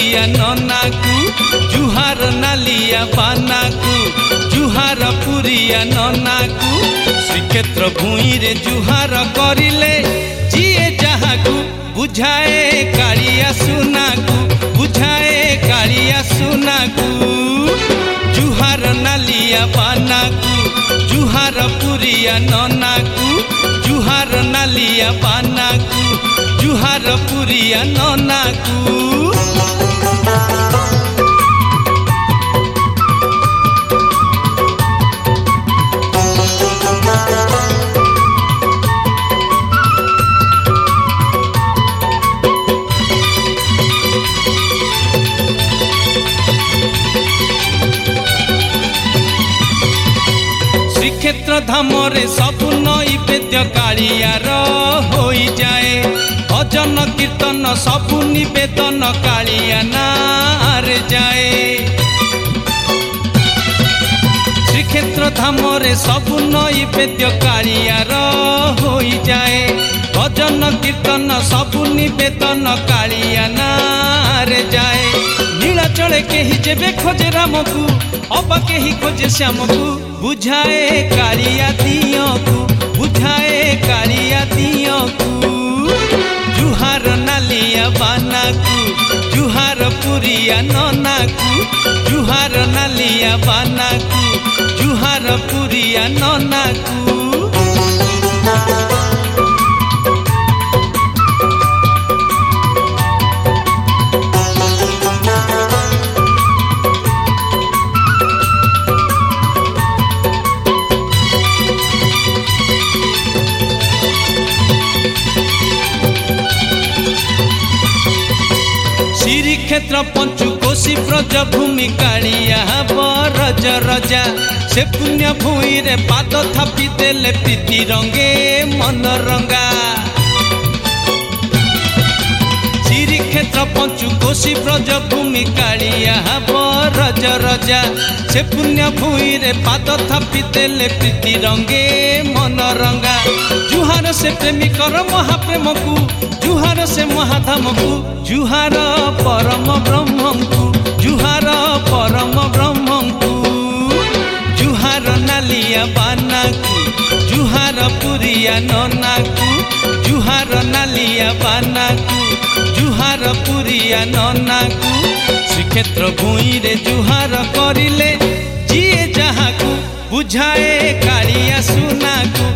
पुरिया नना को जुहार नालिया बाना को जुहार पुरिया नना को श्रीक्षेत्र भूई रे जुहार करिले जिए जहा को बुझाए कालिया सुना को बुझाए कालिया सुना को जुहार नालिया बाना को जुहार पुरिया नना को जुहार नालिया बाना को जुहार पुरिया नना को। श्रीक्षेत्र धामरे सबु नई वेद्य कालियार होई जाए भजन कीर्तन सबु निवेदन कालिया नार जाए। श्रीक्षेत्र धामरे सबु नई वेद्य कालियार होई जाए भजन कीर्तन सबु निवेदन कालिया नार जाए। नीलाचले केही जेबे खोजे राम को अबा केही खोजे श्याम को बुझाए कालिया दियो को बुझाए कालिया दियो को जुहार नालिया बाना को जुहार पुरिया नना को जुहार नालिया बाना को जुहार पुरिया नना को। श्रीक्षेत्र पंचुकोशी ब्रज भूमि कालिया बरज रजा से पुण्य भूई रे पाद थापी देले प्रीति रंगे मन रंगा। श्रीक्षेत्र पंचुकोशी ब्रज भूमि कालिया बरज रजा से पुण्य भूई रे पाद थापी देले प्रीति रंगे मन रंगा। जुहार से प्रेमिकर महाप्रेम को जुहार से महाधाम को जुहार परम ब्रह्म को जुहार परम ब्रह्म को जुहार नालिया बाना को जुहार पुरिया नना को जुहार नालिया बाना को जुहार पुरिया नना को श्रीक्षेत्र भूई रे जुहार करिले जिए जहा को बुझाए कालिया सुना को